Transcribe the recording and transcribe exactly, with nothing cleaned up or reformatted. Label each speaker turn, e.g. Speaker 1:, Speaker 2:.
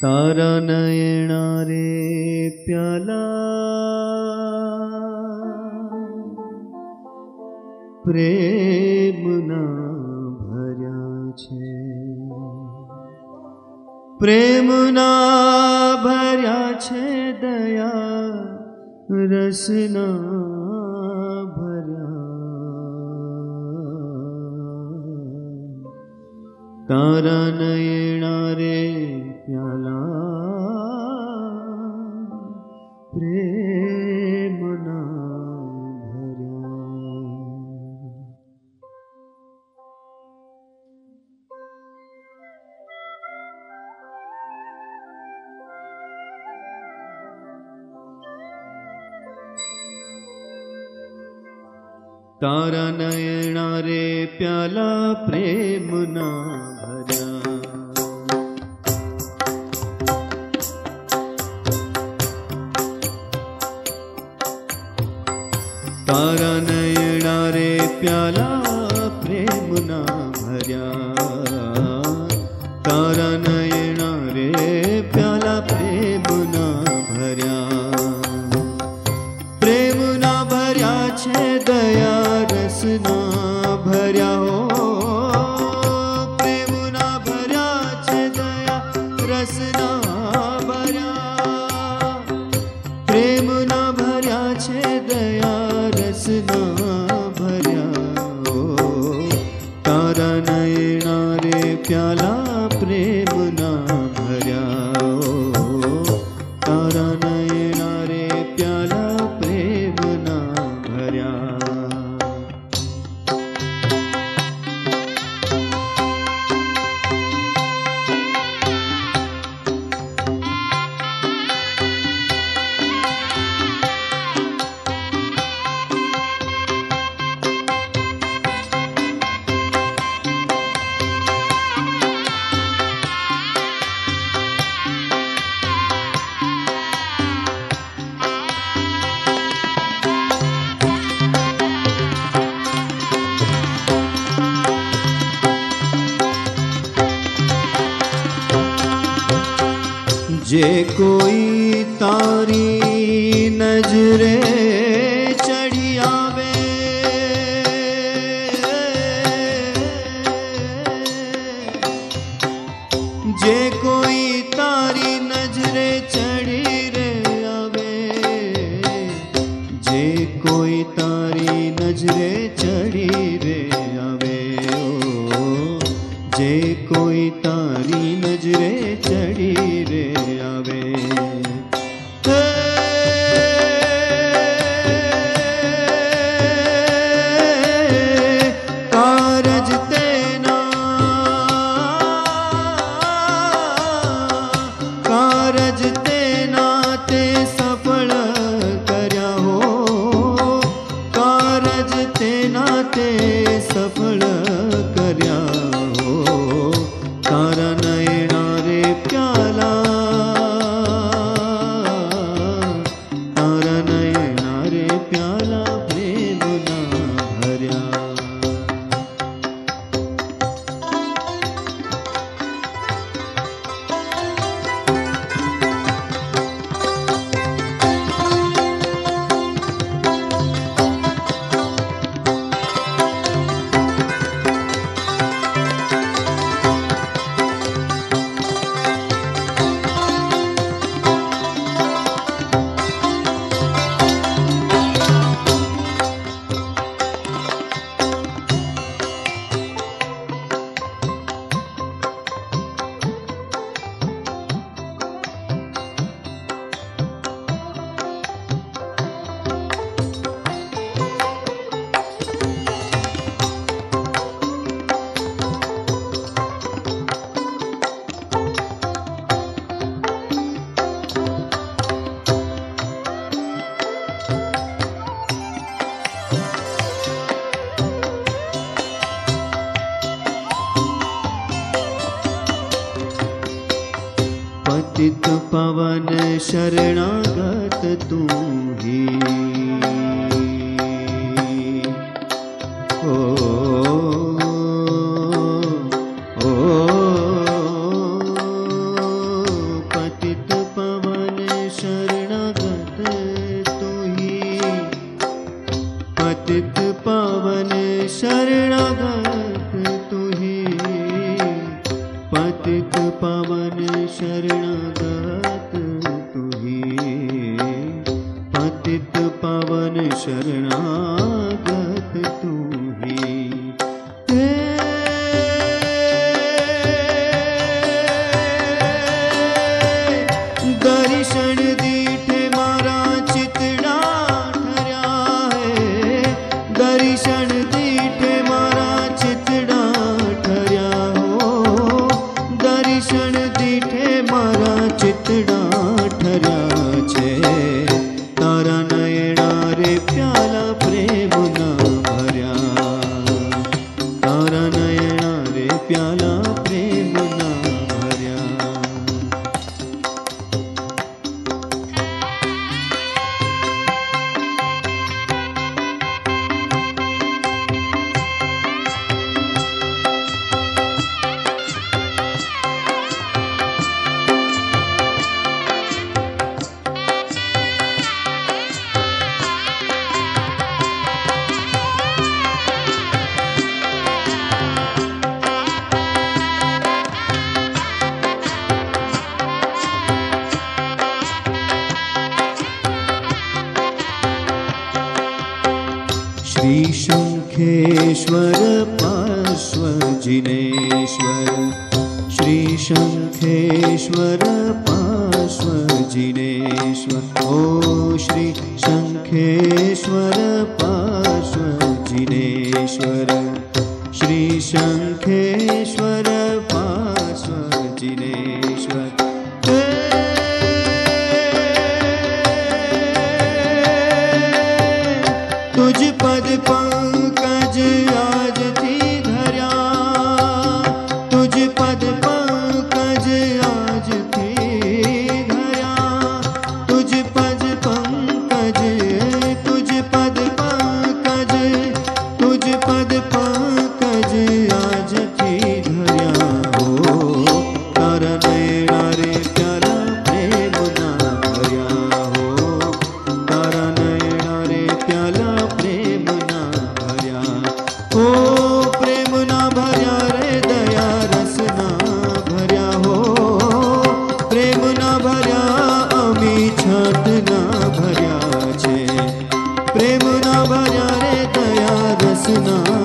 Speaker 1: तारा नयना रे प्याला प्रेमना भर्या छे, प्रेमना भर्या छे दया रसना भर्या। तारा नयना रे प्याला प्रेमना भर्या। तारा नयना रे प्याला प्रेमना भर्या। तारा नयना रे प्याला प्रेमना भर्या। तारा नयना रे प्याला प्रेमना भर्या। प्रेमना भर्या छे दया रसना भर्या हो। प्रेमना भर्या छे दया रसना भर्या। प्रेमना भर्या छे दया रसना भर्या हो। तारा नयना रे प्याला प्रेमना भर्या हो। तारा नयना रे प्याला प्रेमना भर्या। जे कोई तारी नजरे चढ़ी आवे, जे कोई तारी नजरे चढ़ी रे आवे, जे कोई तारी नजरे चढ़ी रे आवे ओ, जे कोई तारी नजरे चढ़ी रे आवे। कारज तेना कारज तेना ते सफल कर्या हो। कारज तेना ते सफल कर्या हो। तारा नयना रे प्याला, तारा नयना रे प्याला प्रेमना भर्या। पतित पावन शरणागत तू ही ओ, ओ, ओ पावन शरणागत तुही, पतित पावन शरणागत तुही। दर्शन दीठे मारा चितड़ा ठहरा है, दर्शन दीठे मारा चितड़ा ठहरा हो, दर्शन दीठे मारा चितड़ा ठहरा छे। तारा नयना रे प्याला प्रेम ना भर्या, तारा नयना रे प्याला प्रेम ना भर्या। श्री शंखेश्वर पार्श्वजिनेश्वर, श्री शंखेश्वर पार्श्वजिनेश्वर, ओ श्री शंखेश्वर पार्श्वजिनेश्वर, श्री शंखेश्वर पार्श्वजिनेश्वर। तुझ पद पंकज आज थी धर्या, तुझ पद पंकज आज थी धर्या, तुझ पद पंकज, तुझ पद पंकज, तुझ पद पंकज आज थी धर्या हो। तारा नयना रे प्याला प्रेम ना भर्या हो, तारा नयना रे प्याला प्रेम ना भर्या हो, प्रेम ना भर्या रे दया रस ना भर्या हो, प्रेम ना भर्या अमी छट ना भर्या छे, प्रेम ना भर्या रे दया रस ना